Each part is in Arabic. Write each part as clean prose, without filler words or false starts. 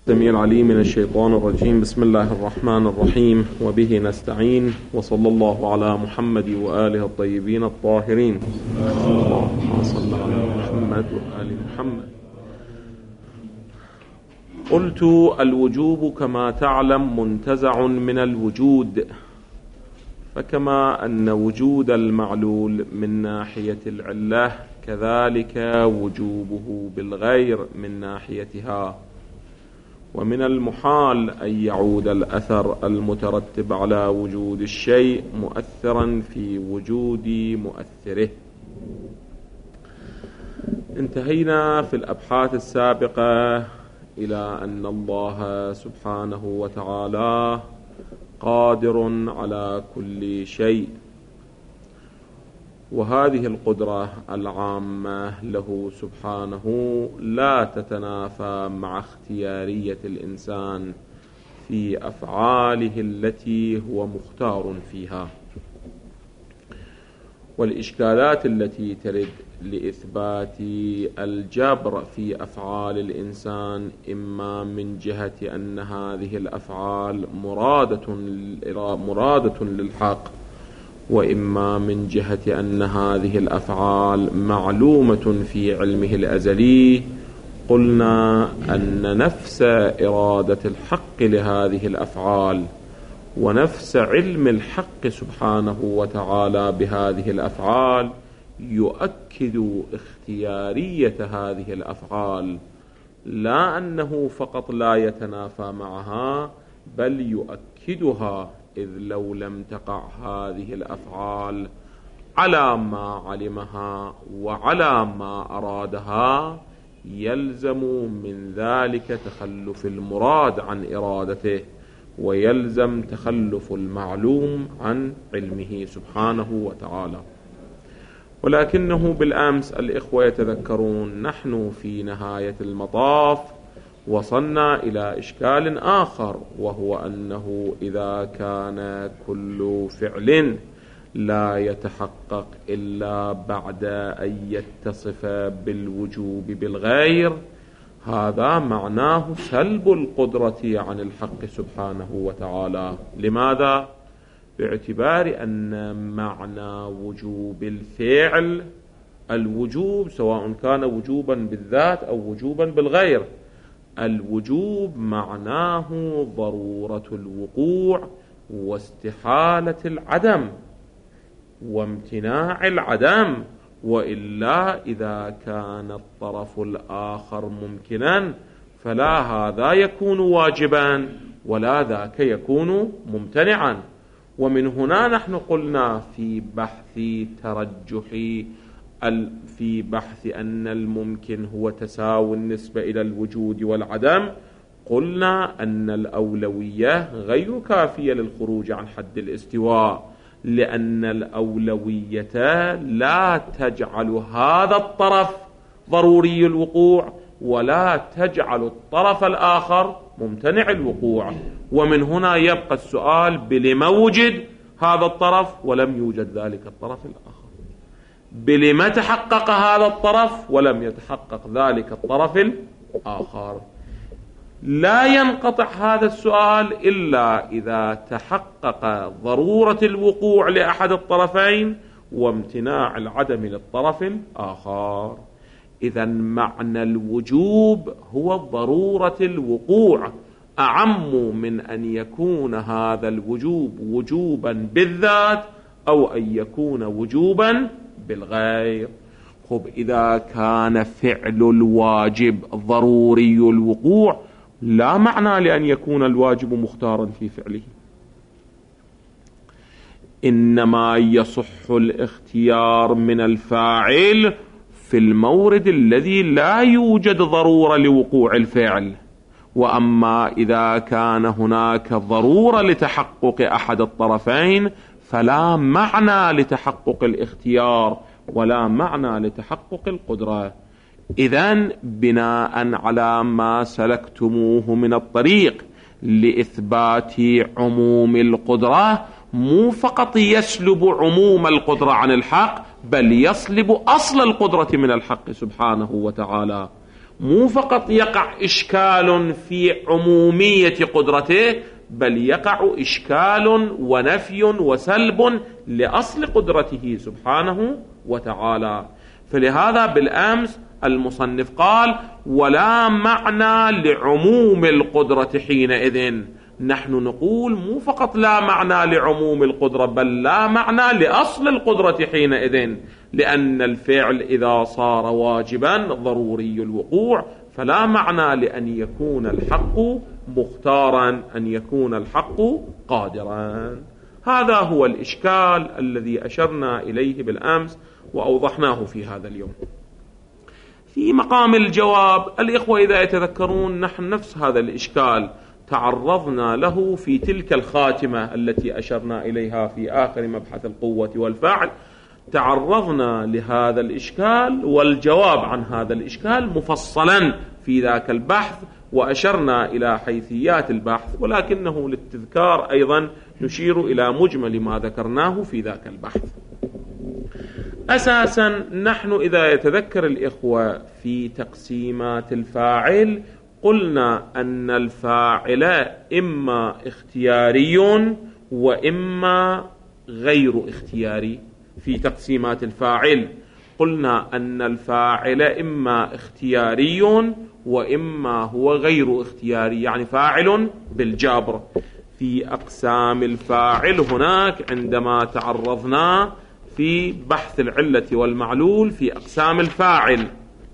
السميع العليم من الشيطان الرجيم. بسم الله الرحمن الرحيم، وبه نستعين، وصلى الله على محمد وآله الطيبين الطاهرين. اللهم صل على محمد وآل محمد. قلت: الوجوب كما تعلم منتزع من الوجود، فكما أن وجود المعلول من ناحية العلة كذلك وجوبه بالغير من ناحيتها، ومن المحال أن يعود الأثر المترتب على وجود الشيء مؤثرا في وجود مؤثره. انتهينا في الأبحاث السابقة إلى أن الله سبحانه وتعالى قادر على كل شيء، وهذه القدرة العامة له سبحانه لا تتنافى مع اختيارية الإنسان في أفعاله التي هو مختار فيها. والإشكالات التي ترد لإثبات الجبر في أفعال الإنسان إما من جهة أن هذه الأفعال مرادة للحق، وإما من جهة أن هذه الأفعال معلومة في علمه الأزلي، قلنا أن نفس إرادة الحق لهذه الأفعال ونفس علم الحق سبحانه وتعالى بهذه الأفعال يؤكد اختيارية هذه الأفعال، لا أنه فقط لا يتنافى معها بل يؤكدها، إذ لو لم تقع هذه الأفعال على ما علمها وعلى ما أرادها يلزم من ذلك تخلف المراد عن إرادته، ويلزم تخلف المعلوم عن علمه سبحانه وتعالى. ولكنه بالأمس الإخوة يتذكرون نحن في نهاية المطاف وصلنا إلى إشكال آخر، وهو أنه إذا كان كل فعل لا يتحقق إلا بعد أن يتصف بالوجوب بالغير، هذا معناه سلب القدرة عن الحق سبحانه وتعالى. لماذا؟ باعتبار أن معنى وجوب الفعل الوجوب، سواء كان وجوبا بالذات أو وجوبا بالغير. الوجوب معناه ضرورة الوقوع واستحالة العدم وامتناع العدم، وإلا إذا كان الطرف الآخر ممكنا فلا هذا يكون واجبا ولا ذاك يكون ممتنعا. ومن هنا نحن قلنا في بحث أن الممكن هو تساوي النسبة إلى الوجود والعدم، قلنا أن الأولوية غير كافية للخروج عن حد الاستواء، لأن الأولوية لا تجعل هذا الطرف ضروري الوقوع ولا تجعل الطرف الآخر ممتنع الوقوع. ومن هنا يبقى السؤال: بلما وجد هذا الطرف ولم يوجد ذلك الطرف الآخر؟ بلما تحقق هذا الطرف ولم يتحقق ذلك الطرف الآخر؟ لا ينقطع هذا السؤال إلا إذا تحقق ضرورة الوقوع لأحد الطرفين وامتناع العدم للطرف الآخر. إذن معنى الوجوب هو ضرورة الوقوع، أعم من أن يكون هذا الوجوب وجوبا بالذات أو أن يكون وجوبا بالغير. خب، إذا كان فعل الواجب ضروري الوقوع لا معنى لأن يكون الواجب مختارا في فعله، إنما يصح الاختيار من الفاعل في المورد الذي لا يوجد ضرورة لوقوع الفعل. وأما إذا كان هناك ضرورة لتحقق أحد الطرفين فلا معنى لتحقق الاختيار ولا معنى لتحقق القدرة. إذن بناء على ما سلكتموه من الطريق لإثبات عموم القدرة، مو فقط يسلب عموم القدرة عن الحق بل يسلب أصل القدرة من الحق سبحانه وتعالى. مو فقط يقع إشكال في عمومية قدرته، بل يقع إشكال ونفي وسلب لأصل قدرته سبحانه وتعالى. فلهذا بالأمس المصنف قال: ولا معنى لعموم القدرة حينئذ. نحن نقول مو فقط لا معنى لعموم القدرة، بل لا معنى لأصل القدرة حينئذ، لأن الفعل إذا صار واجبا ضروري الوقوع، فلا معنى لأن يكون الحق مختارا، أن يكون الحق قادرا. هذا هو الإشكال الذي أشرنا إليه بالأمس وأوضحناه في هذا اليوم. في مقام الجواب، الإخوة إذا يتذكرون، نحن نفس هذا الإشكال تعرضنا له في تلك الخاتمة التي أشرنا إليها في آخر مبحث القوة والفعل. تعرضنا لهذا الإشكال والجواب عن هذا الإشكال مفصلا في ذاك البحث، وأشرنا إلى حيثيات البحث، ولكنه للتذكار أيضا نشير إلى مجمل ما ذكرناه في ذاك البحث. أساسا نحن إذا يتذكر الإخوة في تقسيمات الفاعل، قلنا أن الفاعل إما اختياري وإما غير اختياري. في تقسيمات الفاعل قلنا أن الفاعل إما اختياري وإما هو غير اختياري، يعني فاعل بالجبر. في أقسام الفاعل هناك عندما تعرضنا في بحث العلة والمعلول في أقسام الفاعل،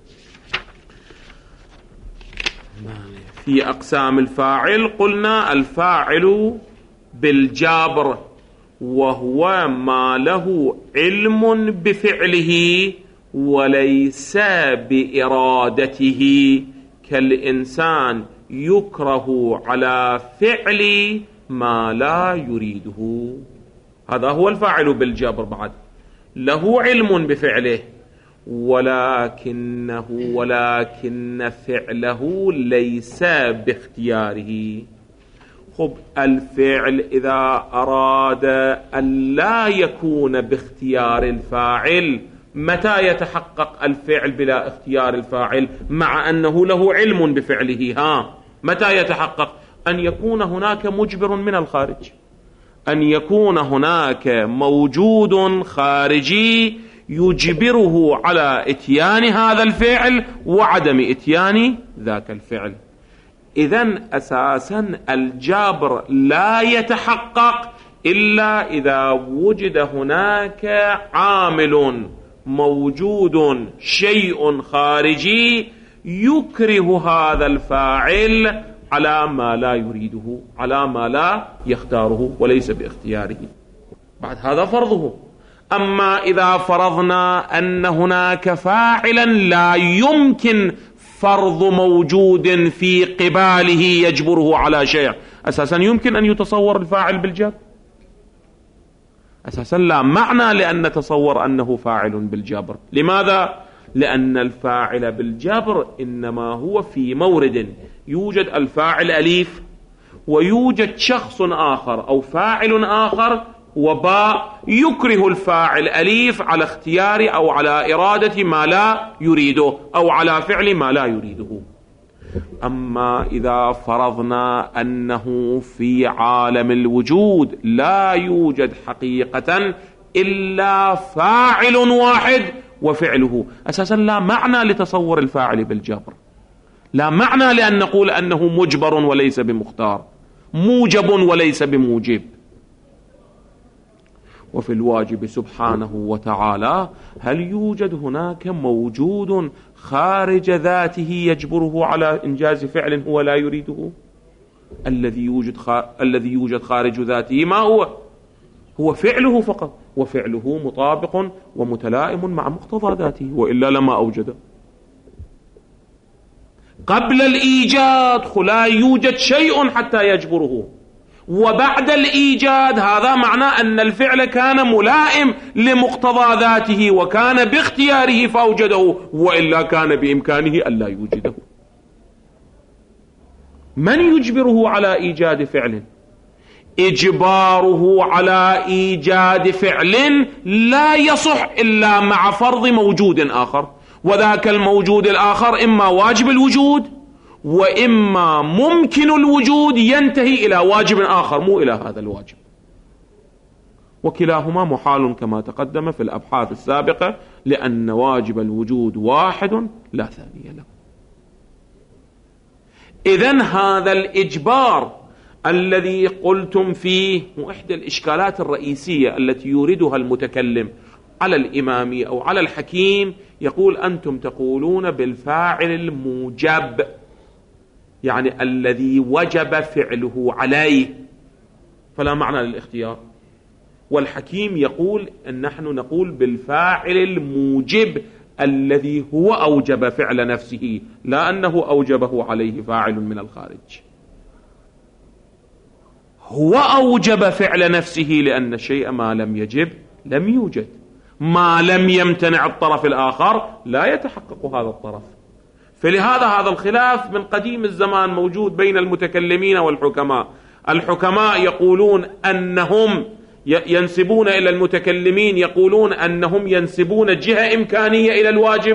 في أقسام الفاعل قلنا الفاعل بالجبر وهو ما له علم بفعله وليس بإرادته، كالإنسان يكره على فعل ما لا يريده. هذا هو الفاعل بالجبر، بعد له علم بفعله ولكن فعله ليس باختياره. خب، الفعل إذا أراد أن لا يكون باختيار الفاعل، متى يتحقق الفعل بلا اختيار الفاعل مع أنه له علم بفعله؟ متى يتحقق؟ أن يكون هناك مجبر من الخارج، أن يكون هناك موجود خارجي يجبره على إتيان هذا الفعل وعدم إتيان ذاك الفعل. إذن أساسا الجبر لا يتحقق إلا إذا وجد هناك عامل موجود، شيء خارجي يكره هذا الفاعل على ما لا يريده، على ما لا يختاره وليس باختياره. بعد هذا فرضه. أما إذا فرضنا أن هناك فاعلا لا يمكن فرض موجود في قباله يجبره على شيء، أساسا يمكن أن يتصور الفاعل بالجبر؟ أساسا لا معنى لأن نتصور أنه فاعل بالجبر. لماذا؟ لأن الفاعل بالجبر إنما هو في مورد يوجد الفاعل أليف ويوجد شخص آخر أو فاعل آخر وباء يكره الفاعل أليف على اختيار أو على إرادة ما لا يريده أو على فعل ما لا يريده. أما إذا فرضنا أنه في عالم الوجود لا يوجد حقيقة إلا فاعل واحد وفعله، أساسا لا معنى لتصور الفاعل بالجبر، لا معنى لأن نقول أنه مجبر وليس بمختار، موجب وليس بموجب. وفي الواجب سبحانه وتعالى هل يوجد هناك موجود خارج ذاته يجبره على إنجاز فعل هو لا يريده؟ الذي يوجد خارج ذاته ما هو فعله فقط، وفعله مطابق ومتلائم مع مقتضى ذاته، وإلا لما أوجده. قبل الإيجاد لا يوجد شيء حتى يجبره، وبعد الإيجاد هذا معناه أن الفعل كان ملائم لمقتضى ذاته وكان باختياره فأوجده، وإلا كان بإمكانه ألا يوجده. من يجبره على إيجاد فعل؟ إجباره على إيجاد فعل لا يصح إلا مع فرض موجود آخر، وذاك الموجود الآخر إما واجب الوجود وإما ممكن الوجود ينتهي إلى واجب آخر مو إلى هذا الواجب، وكلاهما محال كما تقدم في الأبحاث السابقة، لأن واجب الوجود واحد لا ثاني له. إذن هذا الإجبار الذي قلتم فيه وإحدى الإشكالات الرئيسية التي يوردها المتكلم على الإمامي أو على الحكيم، يقول أنتم تقولون بالفاعل الموجب، يعني الذي وجب فعله عليه، فلا معنى للاختيار. والحكيم يقول أن نحن نقول بالفاعل الموجب الذي هو أوجب فعل نفسه، لا أنه أوجبه عليه فاعل من الخارج. هو أوجب فعل نفسه، لأن الشيء ما لم يجب لم يوجد، ما لم يمتنع الطرف الآخر لا يتحقق هذا الطرف. فلهذا هذا الخلاف من قديم الزمان موجود بين المتكلمين والحكماء. الحكماء يقولون أنهم ينسبون إلى المتكلمين، يقولون أنهم ينسبون جهة إمكانية إلى الواجب،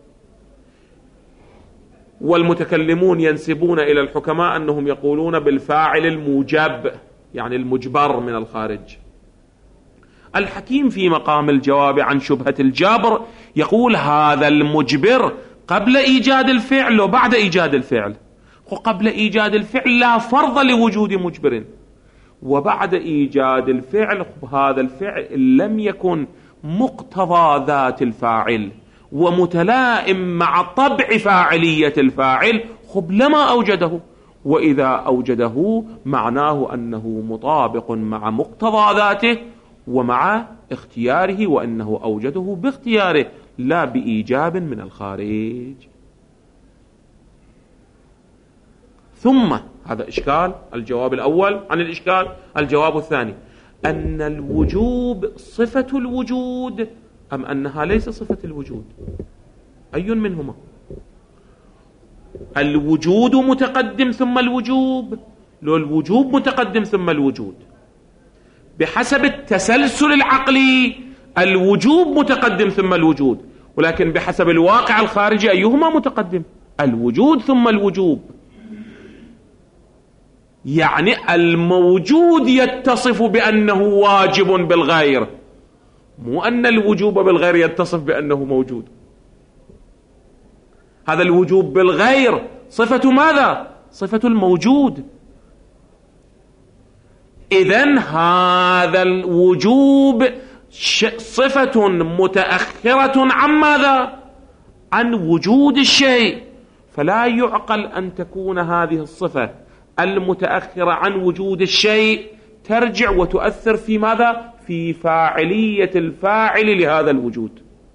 والمتكلمون ينسبون إلى الحكماء أنهم يقولون بالفاعل الموجب، يعني المجبر من الخارج. الحكيم في مقام الجواب عن شبهة الجابر يقول هذا المجبر قبل إيجاد الفعل وبعد إيجاد الفعل. قبل إيجاد الفعل لا فرض لوجود مجبر، وبعد إيجاد الفعل هذا الفعل لم يكن مقتضى ذات الفاعل ومتلائم مع طبع فاعلية الفاعل، لما أوجده، وإذا أوجده معناه أنه مطابق مع مقتضى ذاته ومع اختياره، وأنه أوجده باختياره لا بإيجاب من الخارج. ثم هذا إشكال الجواب الأول عن الإشكال. الجواب الثاني أن الوجوب صفة الوجود أم أنها ليس صفة الوجود؟ أي منهما؟ الوجود متقدم ثم الوجوب، لو الوجوب متقدم ثم الوجود بحسب التسلسل العقلي الوجوب متقدم ثم الوجود، ولكن بحسب الواقع الخارجي أيهما متقدم؟ الوجود ثم الوجوب. يعني الموجود يتصف بأنه واجب بالغير، مو أن الوجوب بالغير يتصف بأنه موجود. هذا الوجوب بالغير صفة ماذا؟ صفة الموجود. إذن هذا الوجوب صفة متأخرة عن ماذا؟ عن وجود الشيء، فلا يعقل أن تكون هذه الصفة المتأخرة عن وجود الشيء ترجع وتؤثر في ماذا؟ في فاعلية الفاعل لهذا الوجود.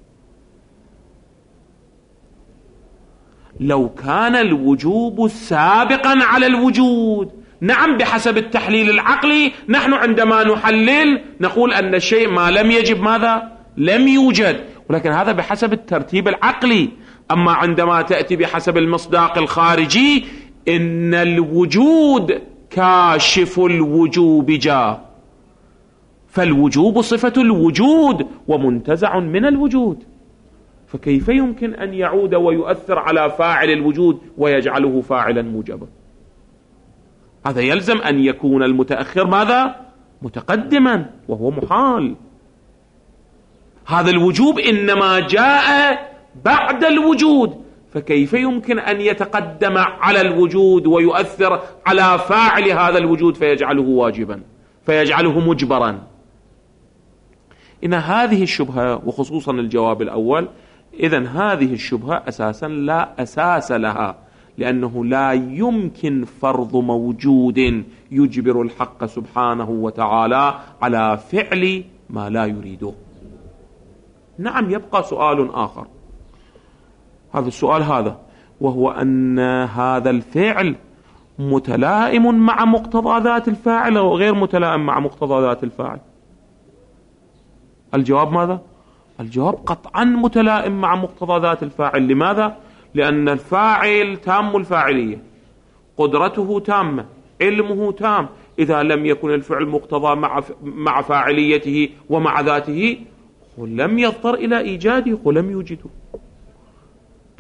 لو كان الوجوب سابقا على الوجود، نعم بحسب التحليل العقلي نحن عندما نحلل نقول أن الشيء ما لم يجب ماذا؟ لم يوجد، ولكن هذا بحسب الترتيب العقلي. أما عندما تأتي بحسب المصداق الخارجي إن الوجود كاشف الوجوب جاء، فالوجوب صفة الوجود ومنتزع من الوجود، فكيف يمكن أن يعود ويؤثر على فاعل الوجود ويجعله فاعلا موجبا؟ هذا يلزم أن يكون المتأخر ماذا؟ متقدما، وهو محال. هذا الوجوب إنما جاء بعد الوجود، فكيف يمكن أن يتقدم على الوجود ويؤثر على فاعل هذا الوجود فيجعله واجبا فيجعله مجبرا؟ إن هذه الشبهة وخصوصا الجواب الأول، إذن هذه الشبهة أساسا لا أساس لها، لأنه لا يمكن فرض موجود يجبر الحق سبحانه وتعالى على فعل ما لا يريده. نعم يبقى سؤال آخر، هذا السؤال هذا، وهو أن هذا الفعل متلائم مع مقتضى ذات الفاعل أو غير متلائم مع مقتضى ذات الفاعل؟ الجواب ماذا؟ الجواب قطعا متلائم مع مقتضى ذات الفاعل. لماذا؟ لأن الفاعل تام الفاعلية، قدرته تامة، علمه تام. إذا لم يكن الفعل مقتضى مع فاعليته ومع ذاته لم يضطر إلى إيجاده ولم يوجده.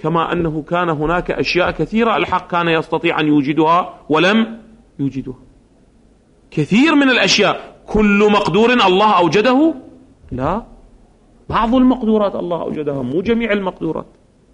كما أنه كان هناك أشياء كثيرة الحق كان يستطيع أن يوجدها ولم يوجدها. كثير من الأشياء، كل مقدور الله أوجده؟ لا، بعض المقدورات الله أوجدها، مو جميع المقدورات.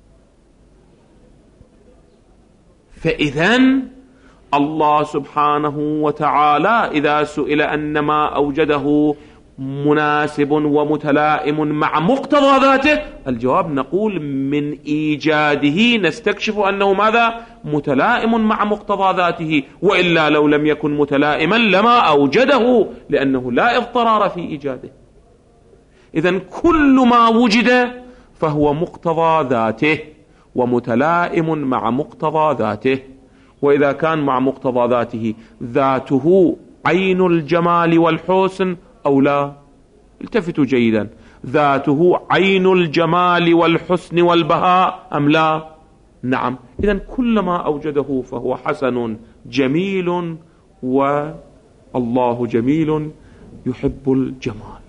فإذن الله سبحانه وتعالى إذا سئل أن ما أوجده مناسب ومتلائم مع مقتضى ذاته، الجواب نقول من إيجاده نستكشف أنه ماذا؟ متلائم مع مقتضى ذاته، وإلا لو لم يكن متلائما لما أوجده، لأنه لا اضطرار في إيجاده. إذن كل ما وجد فهو مقتضى ذاته ومتلائم مع مقتضى ذاته. وإذا كان مع مقتضى ذاته، ذاته عين الجمال والحسن أو لا؟ التفتوا جيدا، ذاته عين الجمال والحسن والبهاء أم لا؟ نعم. إذن كل ما أوجده فهو حسن جميل، والله جميل يحب الجمال.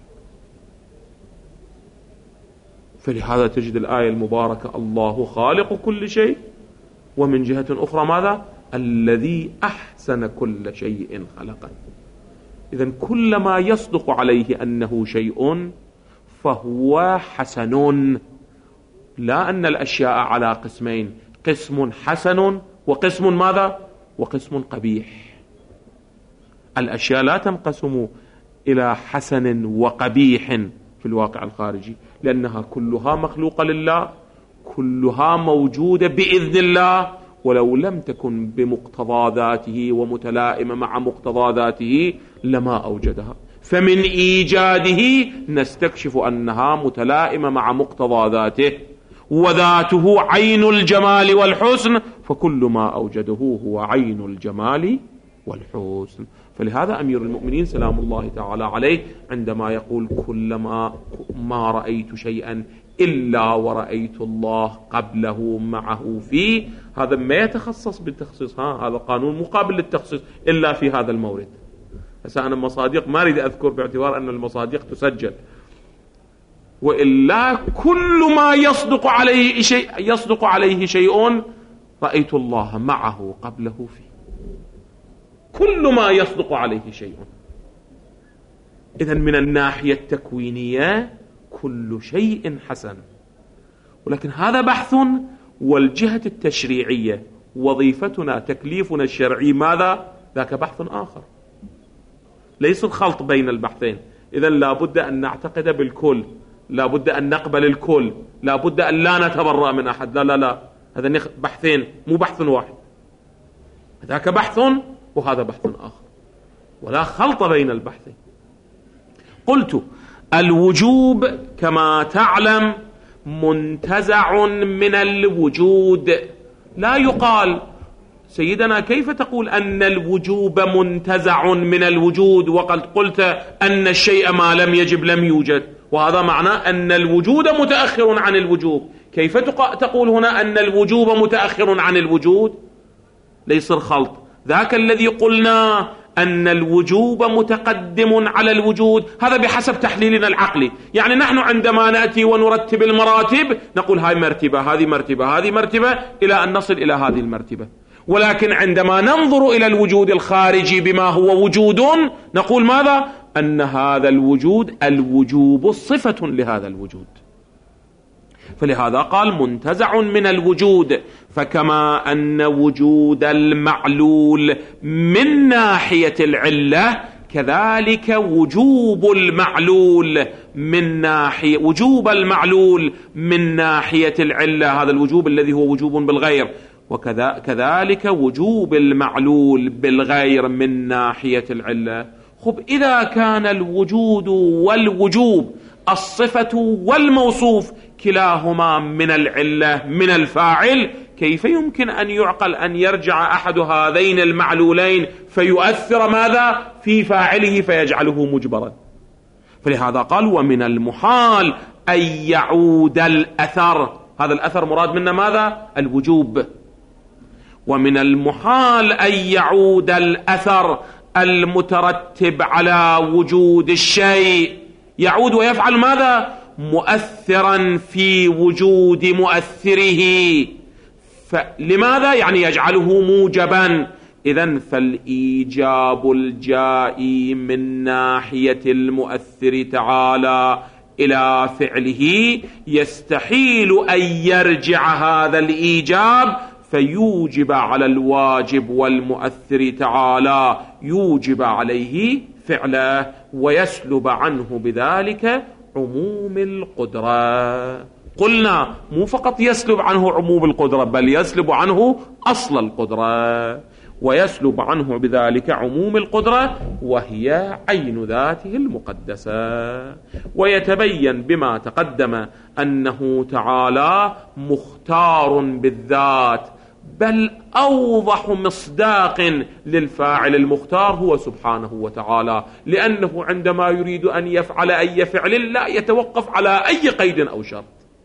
فلهذا تجد الآية المباركة الله خالق كل شيء، ومن جهة أخرى ماذا؟ الذي أحسن كل شيء خلقه. إذن كل ما يصدق عليه أنه شيء فهو حسن. لا أن الأشياء على قسمين، قسم حسن وقسم ماذا؟ وقسم قبيح. الأشياء لا تنقسم إلى حسن وقبيح في الواقع الخارجي، لأنها كلها مخلوقة لله، كلها موجودة بإذن الله، ولو لم تكن بمقتضى ذاته ومتلائمة مع مقتضى ذاته لما أوجدها. فمن إيجاده نستكشف أنها متلائمة مع مقتضى ذاته، وذاته عين الجمال والحسن، فكل ما أوجده هو عين الجمال والحسن. فلهذا أمير المؤمنين سلام الله تعالى عليه عندما يقول كلما ما رأيت شيئا إلا ورأيت الله قبله معه فيه، هذا ما يتخصص بالتخصيص، هذا قانون مقابل للتخصيص إلا في هذا المورد. هسه أنا مصادق ما أريد أذكر باعتبار أن المصادق تسجل، وإلا كل ما يصدق عليه شيء رأيت الله معه قبله فيه، كل ما يصدق عليه شيء. إذن من الناحية التكوينية كل شيء حسن، ولكن هذا بحث. والجهة التشريعية وظيفتنا تكليفنا الشرعي ماذا؟ ذاك بحث آخر، ليس الخلط بين البحثين. إذن لا بد أن نعتقد بالكل، لا بد أن نقبل الكل، لا بد أن لا نتبرأ من أحد، لا لا لا، هذا بحثين مو بحث واحد. ذاك بحث وهذا بحث آخر، ولا خلط بين البحثين. قلت الوجوب كما تعلم منتزع من الوجود. لا يقال سيدنا كيف تقول أن الوجوب منتزع من الوجود وقد قلت أن الشيء ما لم يجب لم يوجد، وهذا معناه أن الوجود متأخر عن الوجوب. كيف تقول هنا أن الوجوب متأخر عن الوجود؟ ليس الخلط. ذاك الذي قلنا أن الوجوب متقدم على الوجود، هذا بحسب تحليلنا العقلي. يعني نحن عندما نأتي ونرتب المراتب نقول هاي مرتبة، هذه مرتبة، هذه مرتبة، إلى أن نصل إلى هذه المرتبة. ولكن عندما ننظر إلى الوجود الخارجي بما هو وجود نقول ماذا؟ أن هذا الوجود الوجوب صفة لهذا الوجود. فلهذا قال منتزع من الوجود. فكما أن وجود المعلول من ناحية العلة، كذلك وجوب المعلول من ناحية العلة، هذا الوجوب الذي هو وجوب بالغير، وكذلك وجوب المعلول بالغير من ناحية العلة. خب إذا كان الوجود والوجوب الصفة والموصوف كلاهما من العلة من الفاعل، كيف يمكن أن يعقل أن يرجع أحد هذين المعلولين فيؤثر ماذا؟ في فاعله فيجعله مجبرا. فلهذا قال ومن المحال أن يعود الأثر، هذا الأثر مراد منه ماذا؟ الوجوب. ومن المحال أن يعود الأثر المترتب على وجود الشيء، يعود ويفعل ماذا؟ مؤثرا في وجود مؤثره. فلماذا؟ يعني يجعله موجبا. إذن فالإيجاب الجائي من ناحية المؤثر تعالى إلى فعله يستحيل أن يرجع هذا الإيجاب فيوجب على الواجب والمؤثر تعالى يوجب عليه فعله، ويسلب عنه بذلك عموم القدرة. قلنا مو فقط يسلب عنه عموم القدرة، بل يسلب عنه أصل القدرة، ويسلب عنه بذلك عموم القدرة وهي عين ذاته المقدسة. ويتبين بما تقدم أنه تعالى مختار بالذات، بل أوضح مصداق للفاعل المختار هو سبحانه وتعالى، لأنه عندما يريد أن يفعل أي فعل لا يتوقف على أي قيد أو شرط،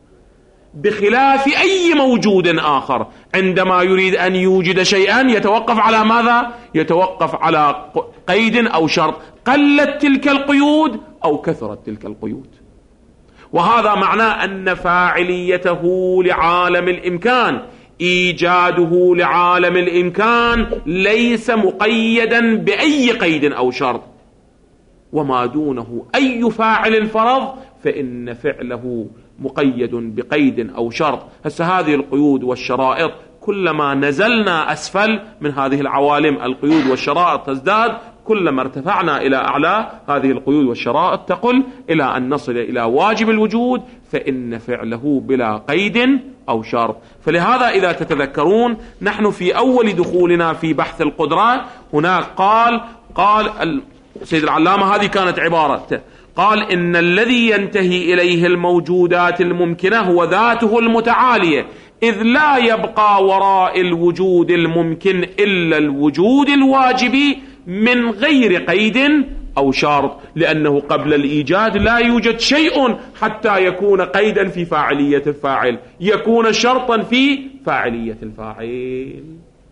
بخلاف أي موجود آخر عندما يريد أن يوجد شيئا يتوقف على ماذا؟ يتوقف على قيد أو شرط، قلت تلك القيود أو كثرت تلك القيود. وهذا معناه أن فاعليته لعالم الإمكان، إيجاده لعالم الإمكان ليس مقيدا بأي قيد أو شرط، وما دونه أي فاعل فرض فإن فعله مقيد بقيد أو شرط. هسه هذه القيود والشرائط كلما نزلنا أسفل من هذه العوالم القيود والشرائط تزداد، كلما ارتفعنا إلى أعلى هذه القيود والشرائط تقل إلى أن نصل إلى واجب الوجود فإن فعله بلا قيد أو شرط. فلهذا إذا تتذكرون نحن في أول دخولنا في بحث القدرة هناك قال سيد العلامة هذه كانت عبارة، قال إن الذي ينتهي إليه الموجودات الممكنة هو ذاته المتعالية، إذ لا يبقى وراء الوجود الممكن إلا الوجود الواجبي من غير قيد أو شرط، لأنه قبل الإيجاد لا يوجد شيء حتى يكون قيدا في فاعلية الفاعل، يكون شرطا في فاعلية الفاعل.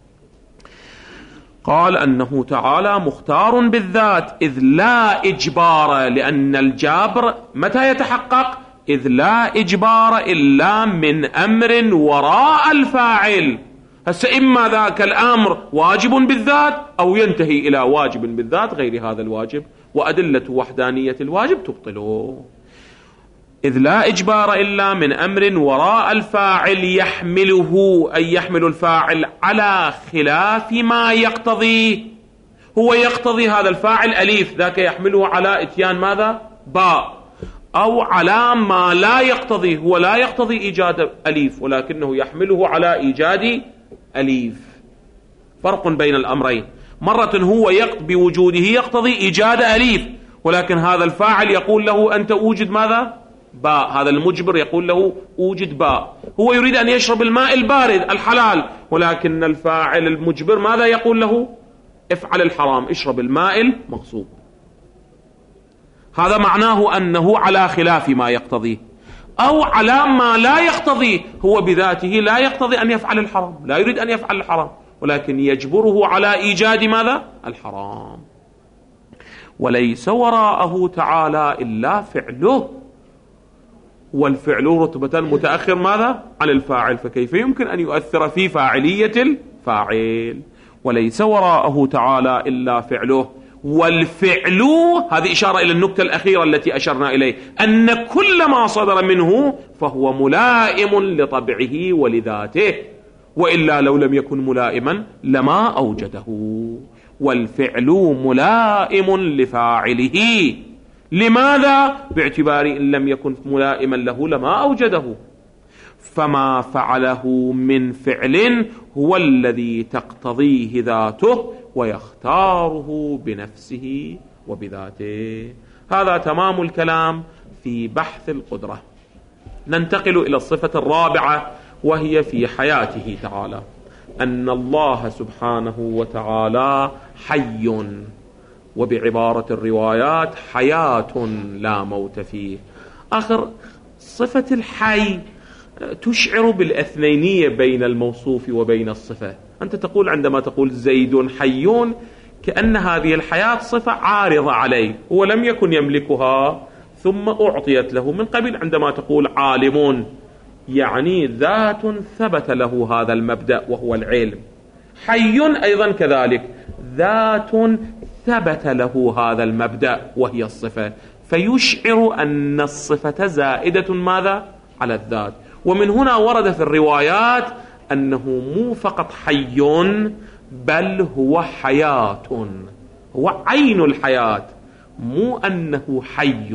قال أنه تعالى مختار بالذات إذ لا إجبار، لأن الجبر متى يتحقق؟ إذ لا إجبار إلا من أمر وراء الفاعل. هسه إما ذاك الأمر واجب بالذات أو ينتهي إلى واجب بالذات غير هذا الواجب، وأدلة وحدانية الواجب تبطله. إذ لا إجبار إلا من أمر وراء الفاعل يحمله، أي يحمل الفاعل على خلاف ما يقتضيه. هو يقتضي هذا الفاعل أليف، ذاك يحمله على إتيان ماذا؟ باء. أو على ما لا يقتضي، هو لا يقتضي إيجاد أليف ولكنه يحمله على إيجاد أليف. فرق بين الأمرين، مرة هو بوجوده يقتضي إيجاد أليف، ولكن هذا الفاعل يقول له أنت أوجد ماذا؟ باء. هذا المجبر يقول له أوجد باء، هو يريد أن يشرب الماء البارد الحلال، ولكن الفاعل المجبر ماذا يقول له؟ افعل الحرام، اشرب الماء المغصوب. هذا معناه أنه على خلاف ما يقتضيه، أو على ما لا يقتضيه. هو بذاته لا يقتضي أن يفعل الحرام، لا يريد أن يفعل الحرام، ولكن يجبره على إيجاد ماذا؟ الحرام. وليس وراءه تعالى إلا فعله، والفعل رتبة متأخر ماذا؟ عن الفاعل، فكيف يمكن أن يؤثر في فاعلية الفاعل؟ وليس وراءه تعالى إلا فعله، والفعل هذه إشارة إلى النكتة الأخيرة التي أشرنا إليه، أن كل ما صدر منه فهو ملائم لطبعه ولذاته، وإلا لو لم يكن ملائما لما أوجده. والفعل ملائم لفاعله، لماذا؟ باعتبار إن لم يكن ملائما له لما أوجده. فما فعله من فعل هو الذي تقتضيه ذاته ويختاره بنفسه وبذاته. هذا تمام الكلام في بحث القدرة. ننتقل إلى الصفة الرابعة وهي في حياته تعالى، أن الله سبحانه وتعالى حي، وبعبارة الروايات حياة لا موت فيه. آخر صفة الحي تشعر بالأثنينية بين الموصوف وبين الصفة. أنت تقول عندما تقول زيد حي كأن هذه الحياة صفة عارضة عليه، هو لم يكن يملكها ثم أعطيت له من قبل. عندما تقول عالم يعني ذات ثبت له هذا المبدأ وهو العلم. حي أيضا كذلك، ذات ثبت له هذا المبدأ وهي الصفة، فيشعر أن الصفة زائدة ماذا؟ على الذات. ومن هنا ورد في الروايات أنه مو فقط حي بل هو حياة، هو عين الحياة، مو أنه حي،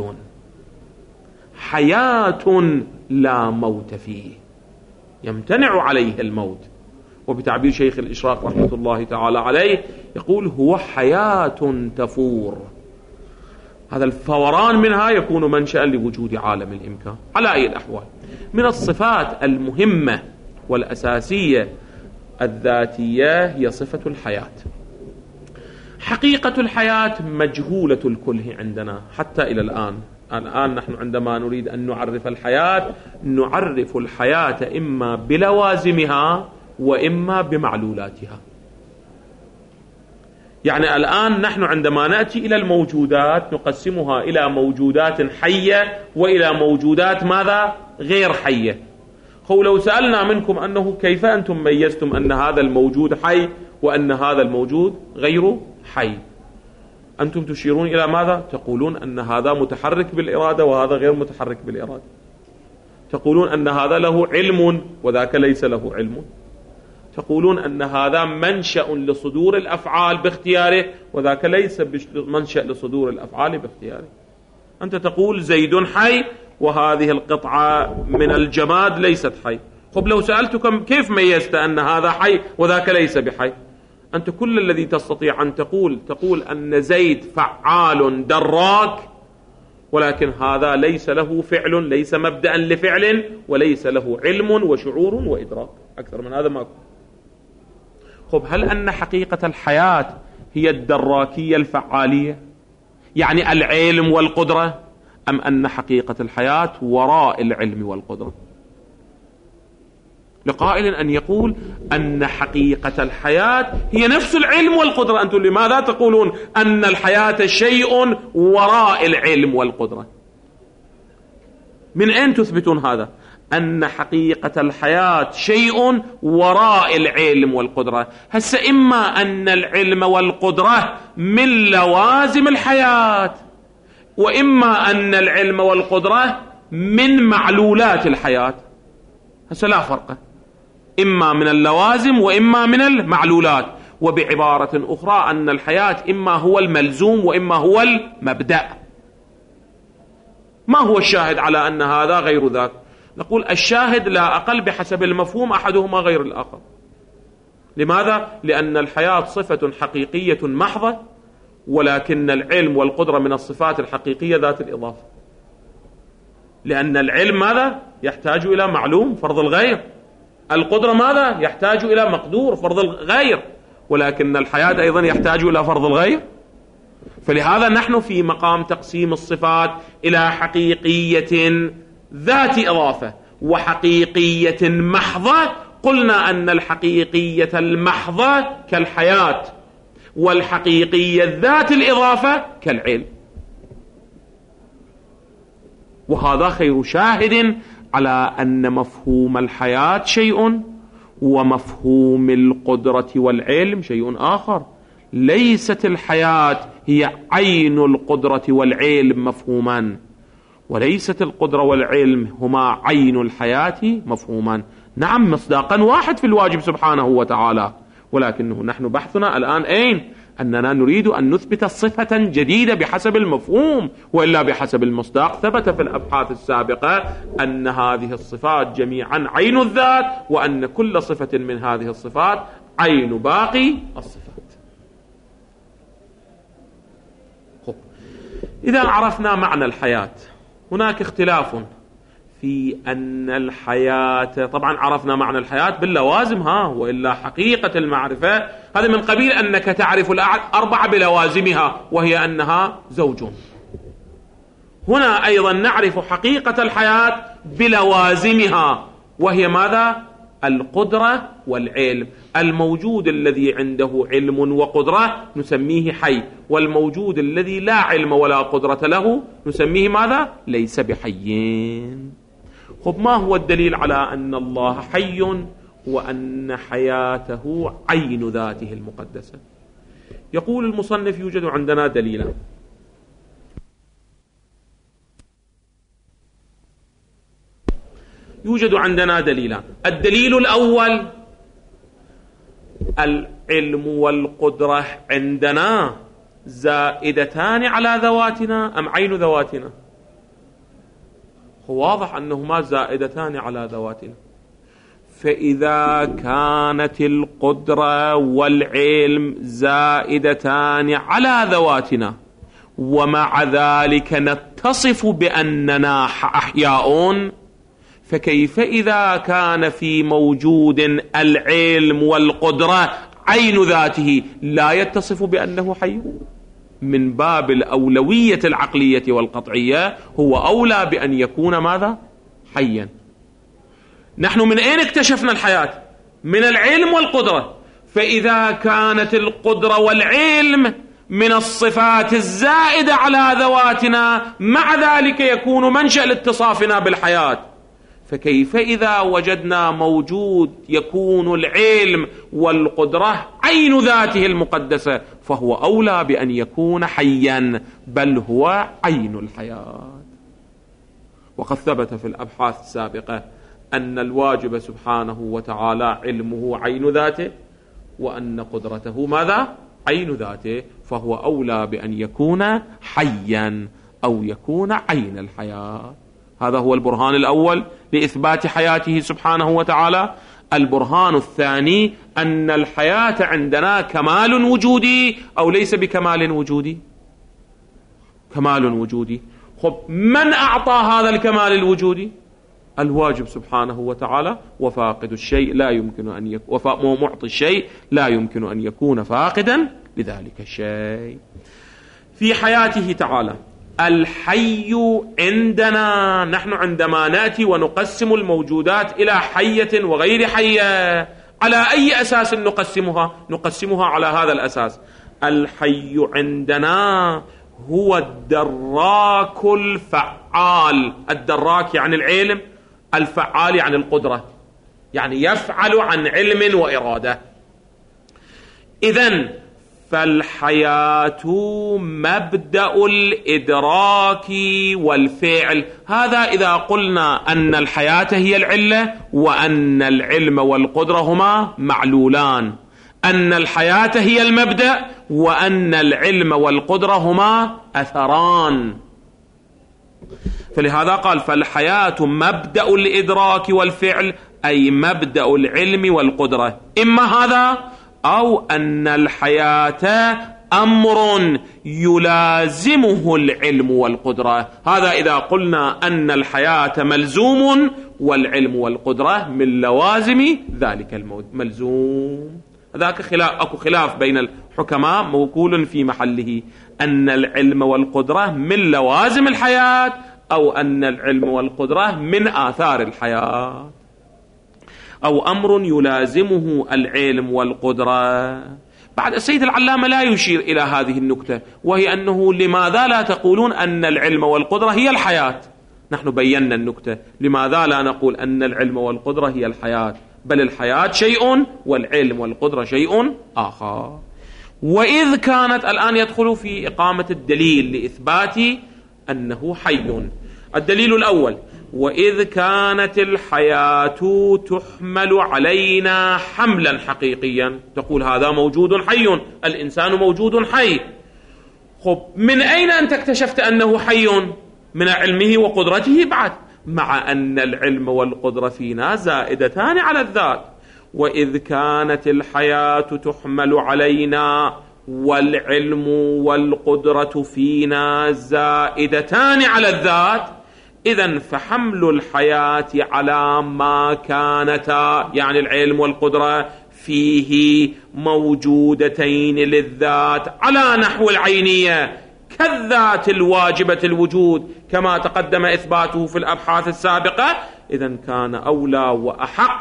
حياة لا موت فيه، يمتنع عليه الموت. وبتعبير شيخ الإشراق رحمة الله تعالى عليه يقول هو حياة تفور. هذا الفوران منها يكون منشأ لوجود عالم الإمكان. على أي الأحوال، من الصفات المهمة والأساسية الذاتية هي صفة الحياة. حقيقة الحياة مجهولة الكل عندنا حتى إلى الآن نحن عندما نريد أن نعرف الحياة نعرف الحياة إما بلوازمها وإما بمعلولاتها. يعني الآن نحن عندما نأتي إلى الموجودات نقسمها إلى موجودات حية وإلى موجودات ماذا؟ غير حية. لو سألنا منكم أنه كيف أنتم ميزتم أن هذا الموجود حي وأن هذا الموجود غير حي؟ أنتم تشيرون إلى ماذا؟ تقولون أن هذا متحرك بالإرادة وهذا غير متحرك بالإرادة. تقولون أن هذا له علم وذاك ليس له علم. تقولون أن هذا منشأ لصدور الأفعال باختياره وذاك ليس منشأ لصدور الأفعال باختياره. أنت تقول زيد حي وهذه القطعة من الجماد ليست حي. لو سألتكم كيف ميزت أن هذا حي وذاك ليس بحي؟ أنت كل الذي تستطيع أن تقول أن زيد فعال دراك، ولكن هذا ليس له فعل، ليس مبدأ لفعل، وليس له علم وشعور وإدراك. أكثر من هذا ما هل أن حقيقة الحياة هي الدراكية الفعالية، يعني العلم والقدرة، أم أن حقيقة الحياة وراء العلم والقدرة؟ لقائل أن يقول أن حقيقة الحياة هي نفس العلم والقدرة. أنتم لماذا تقولون أن الحياة شيء وراء العلم والقدرة؟ من أين تثبتون هذا؟ أن حقيقة الحياة شيء وراء العلم والقدرة. هسه إما أن العلم والقدرة من لوازم الحياة، وإما أن العلم والقدرة من معلولات الحياة. هسه لا فرق، إما من اللوازم وإما من المعلولات. وبعبارة أخرى أن الحياة إما هو الملزوم وإما هو المبدأ. ما هو الشاهد على أن هذا غير ذاك؟ نقول الشاهد لا أقل بحسب المفهوم أحدهما غير الآخر. لماذا؟ لأن الحياة صفة حقيقية محضة، ولكن العلم والقدرة من الصفات الحقيقية ذات الإضافة. لأن العلم ماذا؟ يحتاج إلى معلوم فرض الغير. القدرة ماذا؟ يحتاج إلى مقدور فرض الغير. ولكن الحياة أيضا يحتاج إلى فرض الغير. فلهذا نحن في مقام تقسيم الصفات إلى حقيقية ذات إضافة وحقيقية محضة. قلنا أن الحقيقية المحضة كالحياة، والحقيقية ذات الإضافة كالعلم. وهذا خير شاهد على أن مفهوم الحياة شيء ومفهوم القدرة والعلم شيء آخر. ليست الحياة هي عين القدرة والعلم مفهوما، وليست القدرة والعلم هما عين الحياة مفهوما. نعم مصداقا واحد في الواجب سبحانه وتعالى، ولكنه نحن بحثنا الآن أين؟ أننا نريد أن نثبت صفة جديدة بحسب المفهوم، وإلا بحسب المصداق. ثبت في الأبحاث السابقة أن هذه الصفات جميعا عين الذات، وأن كل صفة من هذه الصفات عين باقي الصفات. إذا عرفنا معنى الحياة، هناك اختلاف في أن الحياة، طبعا عرفنا معنى الحياة باللوازم وإلا حقيقة المعرفة هذا من قبيل أنك تعرف الأربعة بلوازمها، وهي أنها زوج. هنا أيضا نعرف حقيقة الحياة بلوازمها، وهي ماذا؟ القدرة والعلم. الموجود الذي عنده علم وقدرة نسميه حي، والموجود الذي لا علم ولا قدرة له نسميه ماذا؟ ليس بحيين. خب، ما هو الدليل على أن الله حي وأن حياته عين ذاته المقدسة؟ يقول المصنف: يوجد عندنا دليلا. يوجد عندنا دليلا. الدليل الأول: العلم والقدرة عندنا زائدتان على ذواتنا أم عين ذواتنا؟ هو واضح أنهما زائدتان على ذواتنا. فإذا كانت القدرة والعلم زائدتان على ذواتنا ومع ذلك نتصف بأننا أحياء، فكيف إذا كان في موجود العلم والقدرة عين ذاته لا يتصف بأنه حي؟ من باب الأولوية العقلية والقطعية هو أولى بأن يكون ماذا؟ حيا. نحن من أين اكتشفنا الحياة؟ من العلم والقدرة. فإذا كانت القدرة والعلم من الصفات الزائدة على ذواتنا مع ذلك يكون منشأ لاتصافنا بالحياة، فكيف إذا وجدنا موجود يكون العلم والقدرة عين ذاته المقدسة، فهو أولى بأن يكون حيا، بل هو عين الحياة. وقد ثبت في الأبحاث السابقة أن الواجب سبحانه وتعالى علمه عين ذاته، وأن قدرته ماذا؟ عين ذاته، فهو أولى بأن يكون حيا أو يكون عين الحياة. هذا هو البرهان الأول لإثبات حياته سبحانه وتعالى. البرهان الثاني أن الحياة عندنا كمال وجودي أو ليس بكمال وجودي؟ كمال وجودي. خب، من أعطى هذا الكمال الوجودي؟ الواجب سبحانه وتعالى، وفاقد الشيء لا يمكن أن يكون، ومعطي الشيء لا يمكن أن يكون فاقدا لذلك الشيء. في حياته تعالى الحي عندنا، نحن عندما نأتي ونقسم الموجودات إلى حية وغير حية، على أي أساس نقسمها؟ نقسمها على هذا الأساس: الحي عندنا هو الدراك الفعال. الدراك يعني العلم، الفعال يعني القدرة، يعني يفعل عن علم وإرادة. إذن فالحياة مبدأ الإدراك والفعل. هذا إذا قلنا أن الحياة هي العلة وأن العلم والقدرة هما معلولان، أن الحياة هي المبدأ وأن العلم والقدرة هما أثران. فلهذا قال: فالحياة مبدأ الإدراك والفعل، أي مبدأ العلم والقدرة. إما هذا أو أن الحياة أمر يلازمه العلم والقدرة. هذا إذا قلنا أن الحياة ملزوم والعلم والقدرة من لوازم ذلك الملزوم. هذاك أكو خلاف بين الحكماء موكول في محله، أن العلم والقدرة من لوازم الحياة أو أن العلم والقدرة من آثار الحياة، أو أمر يلازمه العلم والقدرة. بعد السيد العلامة لا يشير إلى هذه النكتة، وهي أنه لماذا لا تقولون أن العلم والقدرة هي الحياة؟ نحن بينا النكتة، لماذا لا نقول أن العلم والقدرة هي الحياة، بل الحياة شيء والعلم والقدرة شيء آخر. وإذ كانت، الآن يدخل في إقامة الدليل لإثبات أنه حي. الدليل الأول: وإذ كانت الحياة تحمل علينا حملا حقيقيا. تقول هذا موجود حي، الإنسان موجود حي. خب، من أين أنت اكتشفت أنه حي؟ من علمه وقدرته بعد، مع أن العلم والقدرة فينا زائدتان على الذات. وإذ كانت الحياة تحمل علينا والعلم والقدرة فينا زائدتان على الذات، إذن فحمل الحياة على ما كانتا، يعني العلم والقدرة، فيه موجودتين للذات على نحو العينية كالذات الواجبة الوجود كما تقدم إثباته في الأبحاث السابقة، إذن كان أولى وأحق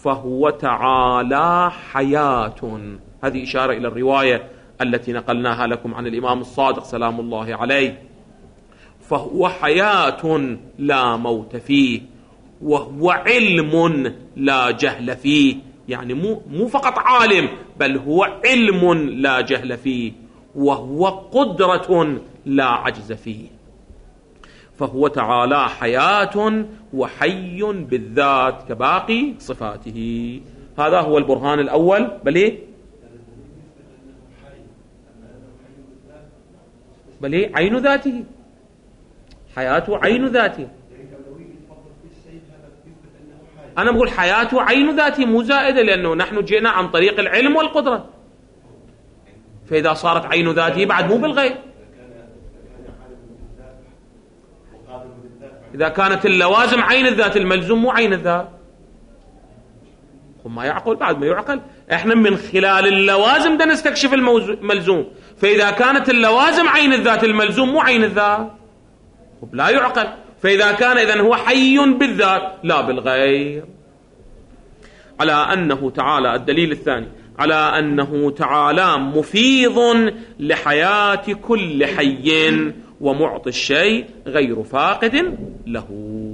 فهو تعالى حياة. هذه إشارة إلى الرواية التي نقلناها لكم عن الإمام الصادق سلام الله عليه. فهو حياة لا موت فيه، وهو علم لا جهل فيه، يعني مو فقط عالم، بل هو علم لا جهل فيه، وهو قدرة لا عجز فيه. فهو تعالى حياة وحي بالذات كباقي صفاته. هذا هو البرهان الأول. بل عين ذاته، حياته عين ذاته. أنا بقول حياته عين ذاته مو زائدة، لأنه نحن جئنا عن طريق العلم والقدرة، فإذا صارت عين ذاته بعد مو بالغير. إذا كانت اللوازم عين الذات، الملزوم مو عين الذات. ما يعقل، بعد ما يعقل. احنا من خلال اللوازم ده نستكشف الملزوم، فإذا كانت اللوازم عين الذات، الملزوم مو عين الذات، لا يعقل. فإذا كان إذن هو حي بالذات لا بالغير. على أنه تعالى، الدليل الثاني، على أنه تعالى مفيض لحياة كل حي ومعطي الشيء غير فاقد له.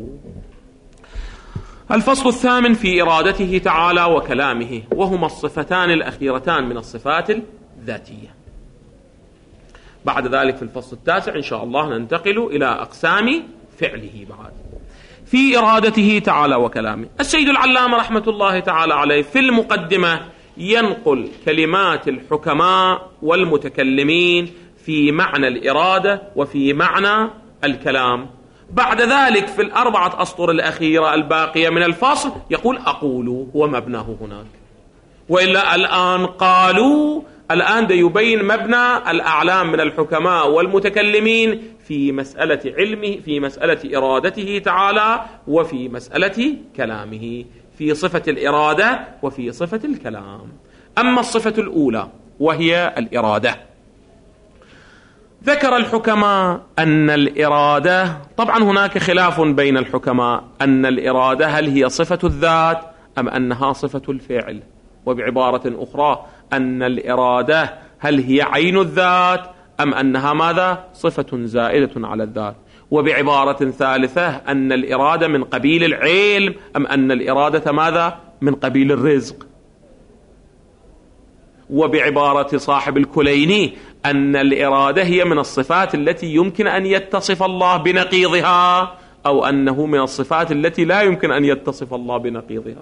الفصل الثامن في إرادته تعالى وكلامه، وهما الصفتان الأخيرتان من الصفات الذاتية. بعد ذلك في الفصل التاسع إن شاء الله ننتقل إلى أقسام فعله. بعد في إرادته تعالى وكلامه، السيد العلامة رحمة الله تعالى عليه في المقدمة ينقل كلمات الحكماء والمتكلمين في معنى الإرادة وفي معنى الكلام. بعد ذلك في الأربعة أسطر الأخيرة الباقية من الفصل يقول أقول، هو مبناه هناك. وإلا الآن قالوا، الآن ده يبين مبنى الأعلام من الحكماء والمتكلمين في مسألة علمه، في مسألة إرادته تعالى، وفي مسألة كلامه، في صفة الإرادة وفي صفة الكلام. أما الصفة الأولى وهي الإرادة، ذكر الحكماء أن الإرادة، طبعا هناك خلاف بين الحكماء، أن الإرادة هل هي صفة الذات أم أنها صفة الفعل، وبعبارة أخرى أن الإرادة هل هي عين الذات أم أنها ماذا؟ صفة زائدة على الذات، وبعبارة ثالثة أن الإرادة من قبيل العلم أم أن الإرادة ماذا؟ من قبيل الرزق، وبعبارة صاحب الكليني أن الإرادة هي من الصفات التي يمكن أن يتصف الله بنقيضها، أو أنه من الصفات التي لا يمكن أن يتصف الله بنقيضها.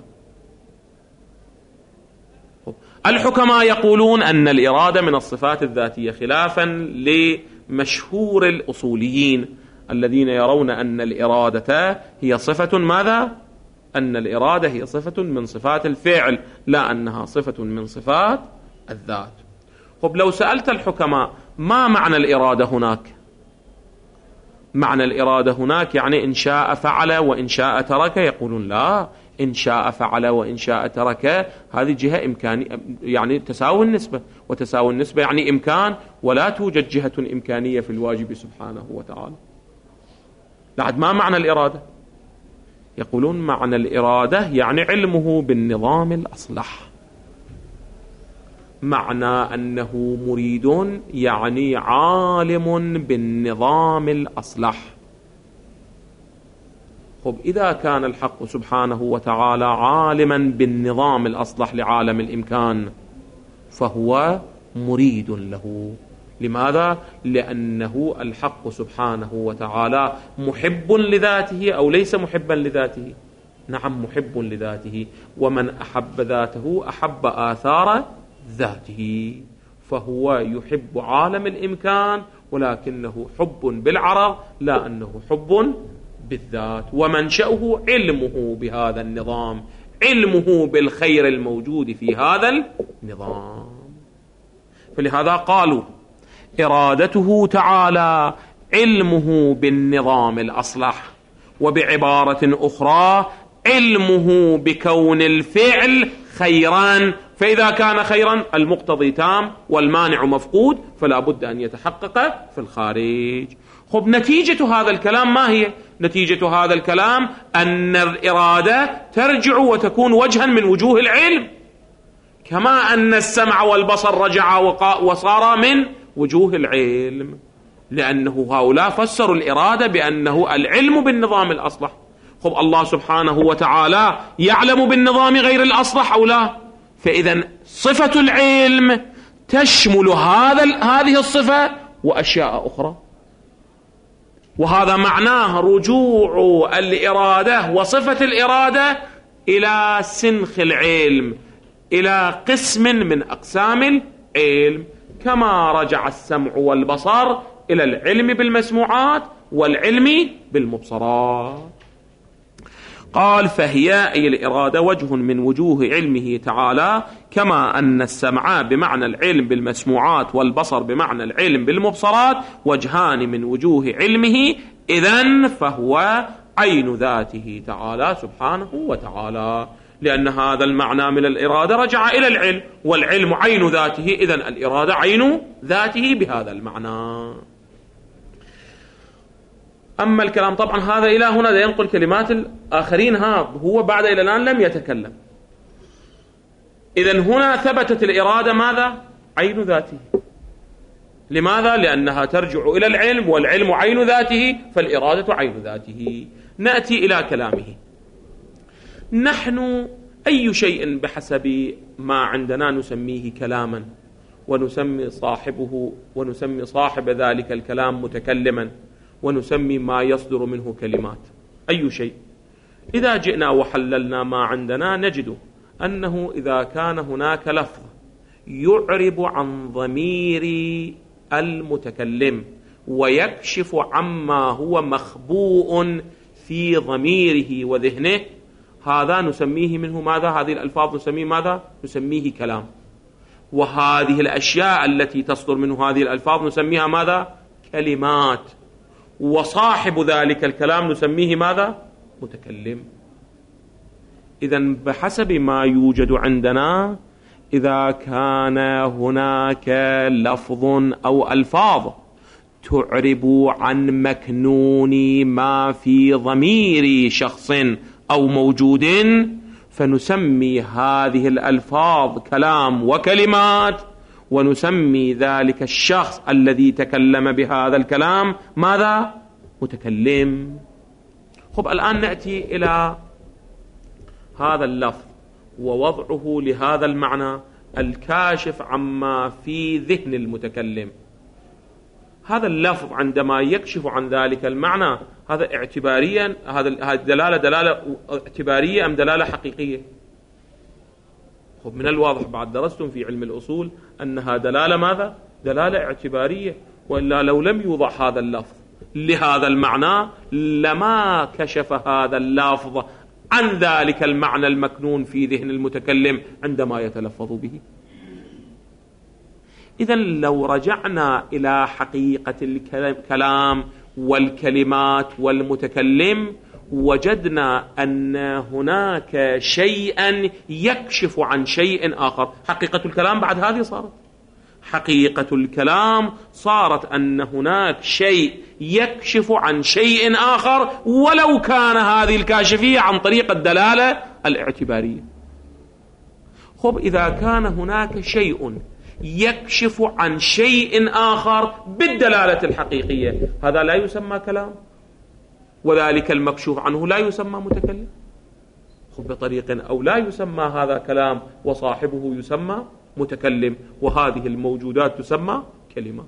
الحكماء يقولون أن الإرادة من الصفات الذاتية، خلافا لمشهور الأصوليين الذين يرون أن الإرادة هي صفة ماذا؟ أن الإرادة هي صفة من صفات الفعل، لا أنها صفة من صفات الذات. لو سألت الحكماء ما معنى الإرادة هناك؟ معنى الإرادة هناك يعني إن شاء فعل وإن شاء ترك. يقولون لا، إن شاء فعل وإن شاء ترك هذه جهة إمكانية، يعني تساوي النسبة، وتساوي النسبة يعني إمكان، ولا توجد جهة إمكانية في الواجب سبحانه وتعالى. بعد ما معنى الإرادة؟ يقولون معنى الإرادة يعني علمه بالنظام الأصلح. معنى أنه مريد يعني عالم بالنظام الأصلح. إذا كان الحق سبحانه وتعالى عالما بالنظام الأصلح لعالم الإمكان فهو مريد له. لماذا؟ لأنه الحق سبحانه وتعالى محب لذاته أو ليس محبا لذاته؟ نعم، محب لذاته، ومن أحب ذاته أحب آثار ذاته، فهو يحب عالم الإمكان ولكنه حب بالعرض لا أنه حب بالذات، ومنشأه علمه بهذا النظام، علمه بالخير الموجود في هذا النظام. فلهذا قالوا إرادته تعالى علمه بالنظام الأصلح، وبعبارة أخرى علمه بكون الفعل خيرا فإذا كان خيرا المقتضي تام والمانع مفقود فلا بد أن يتحقق في الخارج. خب نتيجة هذا الكلام ما هي؟ نتيجة هذا الكلام أن الإرادة ترجع وتكون وجها من وجوه العلم، كما أن السمع والبصر رجع وصار من وجوه العلم، لأنه هؤلاء فسروا الإرادة بأنه العلم بالنظام الأصلح. خب الله سبحانه وتعالى يعلم بالنظام غير الأصلح أو لا؟ فإذا صفة العلم تشمل هذه الصفة وأشياء أخرى، وهذا معناه رجوع الإرادة وصفة الإرادة إلى سنخ العلم، إلى قسم من أقسام العلم، كما رجع السمع والبصر إلى العلم بالمسموعات والعلم بالمبصرات. قال فهي أي الإرادة وجه من وجوه علمه تعالى، كما أن السمع بمعنى العلم بالمسموعات والبصر بمعنى العلم بالمبصرات وجهان من وجوه علمه، إذن فهو عين ذاته تعالى سبحانه وتعالى، لأن هذا المعنى من الإرادة رجع إلى العلم، والعلم عين ذاته، إذن الإرادة عين ذاته بهذا المعنى. أما الكلام طبعا هذا إلى هنا ينقل كلمات الآخرين، هو بعد إلى الآن لم يتكلم. إذن هنا ثبتت الإرادة ماذا؟ عين ذاته. لماذا؟ لأنها ترجع إلى العلم، والعلم عين ذاته، فالإرادة عين ذاته. نأتي إلى كلامه. نحن أي شيء بحسب ما عندنا نسميه كلاما، ونسمي صاحب ذلك الكلام متكلما، ونسمي ما يصدر منه كلمات. أي شيء إذا جئنا وحللنا ما عندنا نجد أنه إذا كان هناك لفظ يعرب عن ضمير المتكلم ويكشف عما هو مخبوء في ضميره وذهنه، هذا نسميه منه ماذا؟ هذه الألفاظ نسميه ماذا؟ نسميه كلام. وهذه الأشياء التي تصدر منه هذه الألفاظ نسميها ماذا؟ كلمات. وصاحب ذلك الكلام نسميه ماذا؟ متكلم. إذن بحسب ما يوجد عندنا، إذا كان هناك لفظ أو ألفاظ تعرب عن مكنون ما في ضمير شخص أو موجود، فنسمي هذه الألفاظ كلام وكلمات، ونسمي ذلك الشخص الذي تكلم بهذا الكلام ماذا؟ متكلم. خب الآن نأتي إلى هذا اللفظ ووضعه لهذا المعنى الكاشف عما في ذهن المتكلم. هذا اللفظ عندما يكشف عن ذلك المعنى، هذا اعتباريا، هذه دلالة اعتبارية أم دلالة حقيقية؟ من الواضح بعد درستم في علم الأصول أنها دلالة ماذا؟ دلالة اعتبارية، وإلا لو لم يوضع هذا اللفظ لهذا المعنى لما كشف هذا اللفظ عن ذلك المعنى المكنون في ذهن المتكلم عندما يتلفظ به. إذن لو رجعنا إلى حقيقة الكلام والكلمات والمتكلم، وجدنا أن هناك شيئا يكشف عن شيء آخر. حقيقة الكلام بعد هذه صارت حقيقة الكلام، صارت أن هناك شيء يكشف عن شيء آخر، ولو كان هذه الكاشفية عن طريق الدلالة الاعتبارية. خب إذا كان هناك شيء يكشف عن شيء آخر بالدلالة الحقيقية، هذا لا يسمى كلام، وذلك المكشوف عنه لا يسمى متكلم. خب بطريق أو لا يسمى هذا كلام، وصاحبه يسمى متكلم، وهذه الموجودات تسمى كلمات.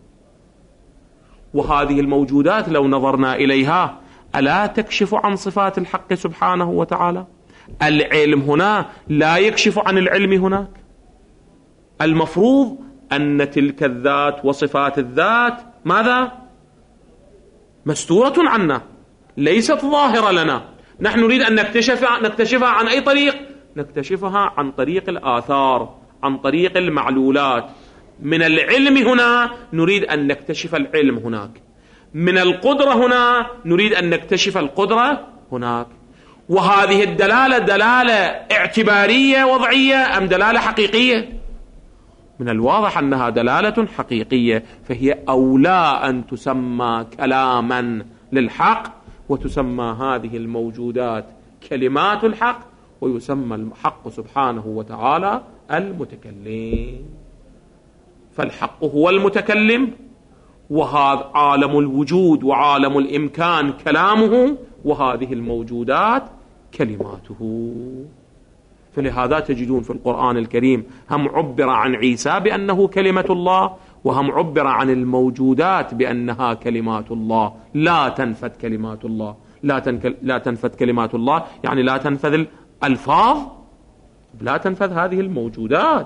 وهذه الموجودات لو نظرنا إليها ألا تكشف عن صفات الحق سبحانه وتعالى؟ العلم هنا لا يكشف عن العلم هناك. المفروض أن تلك الذات وصفات الذات ماذا؟ مستورة عنا، ليست ظاهرة لنا. نحن نريد أن نكتشفها عن أي طريق؟ نكتشفها عن طريق الآثار، عن طريق المعلولات. من العلم هنا نريد أن نكتشف العلم هناك، من القدرة هنا نريد أن نكتشف القدرة هناك. وهذه الدلالة دلالة اعتبارية وضعية أم دلالة حقيقية؟ من الواضح أنها دلالة حقيقية، فهي أولى أن تسمى كلاما للحق، وتسمى هذه الموجودات كلمات الحق، ويسمى الحق سبحانه وتعالى المتكلم. فالحق هو المتكلم، وهذا عالم الوجود وعالم الإمكان كلامه، وهذه الموجودات كلماته. فلهذا تجدون في القرآن الكريم هم عبر عن عيسى بأنه كلمة الله، وهم عبر عن الموجودات بأنها كلمات الله. لا تنفذ كلمات الله، لا تنفذ كلمات الله، يعني لا تنفذ الألفاظ، لا تنفذ هذه الموجودات.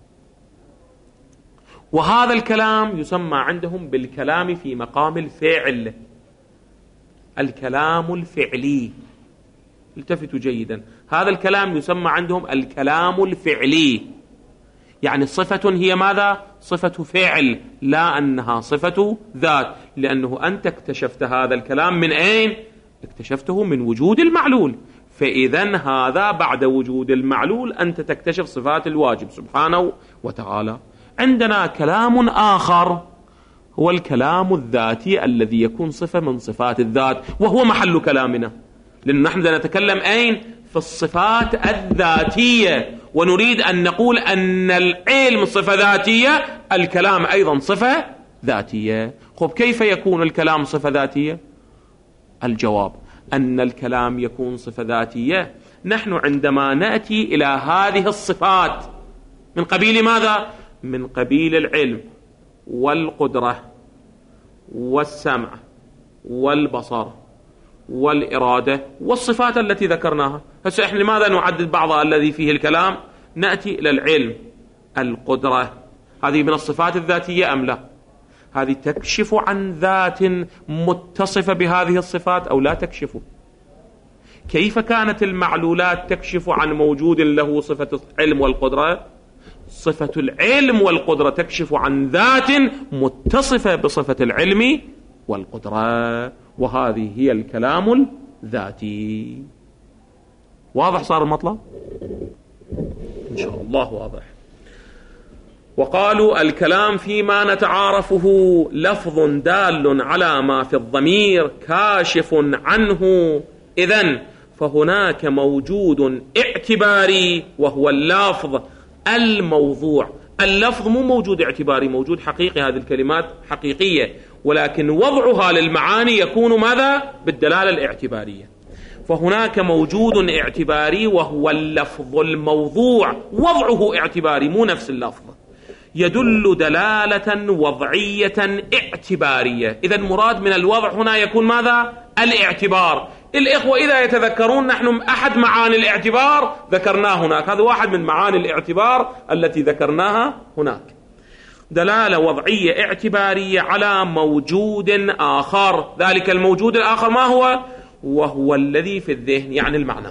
وهذا الكلام يسمى عندهم بالكلام في مقام الفعل، الكلام الفعلي. التفتوا جيدا، هذا الكلام يسمى عندهم الكلام الفعلي، يعني صفة هي ماذا؟ صفة فعل، لا أنها صفة ذات، لأنه أنت اكتشفت هذا الكلام من أين؟ اكتشفته من وجود المعلول، فإذا هذا بعد وجود المعلول أنت تكتشف صفات الواجب سبحانه وتعالى. عندنا كلام آخر هو الكلام الذاتي الذي يكون صفة من صفات الذات، وهو محل كلامنا، لأن نحن نتكلم أين؟ في الصفات الذاتية، ونريد أن نقول أن العلم صفة ذاتية، الكلام أيضا صفة ذاتية. خب كيف يكون الكلام صفة ذاتية؟ الجواب أن الكلام يكون صفة ذاتية نحن عندما نأتي إلى هذه الصفات من قبيل ماذا؟ من قبيل العلم والقدرة والسمع والبصر والإرادة والصفات التي ذكرناها. هسه إحنا لماذا نعدد بعضها الذي فيه الكلام؟ نأتي إلى العلم، القدرة، هذه من الصفات الذاتية أم لا؟ هذه تكشف عن ذات متصفة بهذه الصفات أو لا تكشف؟ كيف كانت المعلولات تكشف عن موجود له صفة العلم والقدرة؟ صفة العلم والقدرة تكشف عن ذات متصفة بصفة العلم والقدرة، وهذه هي الكلام الذاتي. واضح صار المطلب؟ إن شاء الله واضح. وقالوا الكلام فيما نتعارفه لفظ دال على ما في الضمير كاشف عنه، إذن فهناك موجود اعتباري وهو اللفظ الموضوع. اللفظ مو موجود اعتباري، موجود حقيقي، هذه الكلمات حقيقية، ولكن وضعها للمعاني يكون ماذا؟ بالدلالة الاعتبارية. فهناك موجود اعتباري وهو اللفظ الموضوع، وضعه اعتباري مو نفس اللفظ، يدل دلالة وضعية اعتبارية. إذن مراد من الوضع هنا يكون ماذا؟ الاعتبار. الإخوة إذا يتذكرون نحن أحد معاني الاعتبار ذكرناه هناك، هذا واحد من معاني الاعتبار التي ذكرناها هناك، دلالة وضعية اعتبارية على موجود آخر. ذلك الموجود الآخر ما هو؟ وهو الذي في الذهن، يعني المعنى.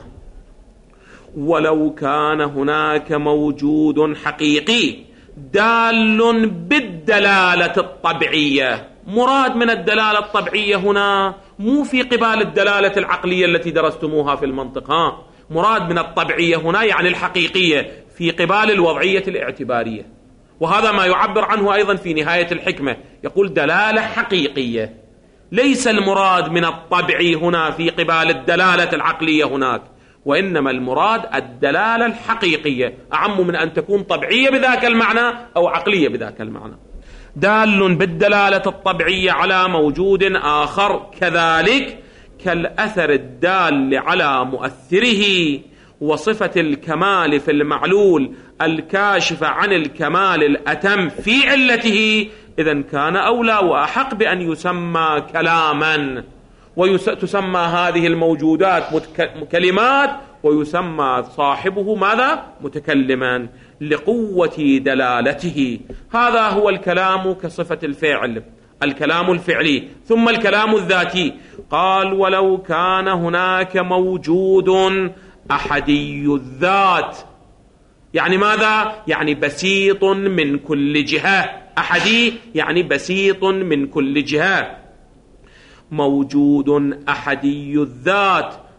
ولو كان هناك موجود حقيقي دال بالدلالة الطبيعية، مراد من الدلالة الطبيعية هنا مو في قبال الدلالة العقلية التي درستموها في المنطق، مراد من الطبيعية هنا يعني الحقيقية في قبال الوضعية الاعتبارية. وهذا ما يعبر عنه أيضا في نهاية الحكمة، يقول دلالة حقيقية، ليس المراد من الطبيعي هنا في قبال الدلالة العقلية هناك، وإنما المراد الدلالة الحقيقية، أعم من أن تكون طبيعية بذاك المعنى أو عقلية بذاك المعنى. دال بالدلالة الطبيعية على موجود آخر، كذلك كالأثر الدال على مؤثره، وصفة الكمال في المعلول الكاشفة عن الكمال الأتم في علته، إذن كان أولى وأحق بأن يسمى كلاما، وتسمى هذه الموجودات كلمات، ويسمى صاحبه ماذا؟ متكلما، لقوة دلالته. هذا هو الكلام كصفة الفعل، الكلام الفعلي. ثم الكلام الذاتي، قال ولو كان هناك موجود أحدي الذات، يعني ماذا؟ يعني بسيط من كل جهة، أحدي يعني بسيط من كل جهة، موجود أحدي الذات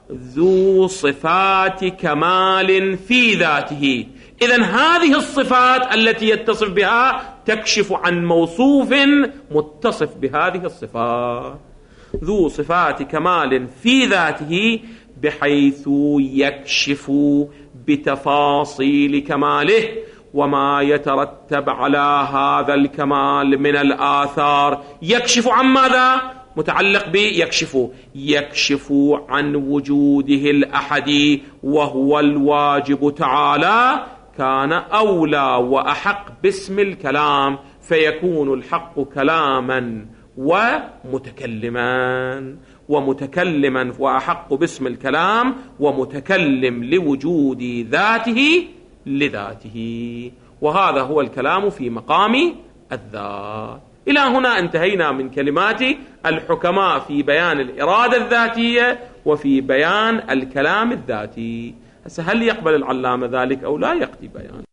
ذو صفات كمال في ذاته. إذن هذه الصفات التي يتصف بها تكشف عن موصوف متصف بهذه الصفات. ذو صفات كمال في ذاته بحيث يكشف بتفاصيل كماله وما يترتب على هذا الكمال من الآثار. يكشف عن ماذا؟ متعلق يكشف عن وجوده الأحد وهو الواجب تعالى، كان أولى وأحق باسم الكلام، فيكون الحق كلاما ومتكلما وأحق باسم الكلام ومتكلم لوجود ذاته لذاته. وهذا هو الكلام في مقام الذات. إلى هنا انتهينا من كلمات الحكماء في بيان الإرادة الذاتية وفي بيان الكلام الذاتي. هل يقبل العلامة ذلك أو لا يقضي بيان؟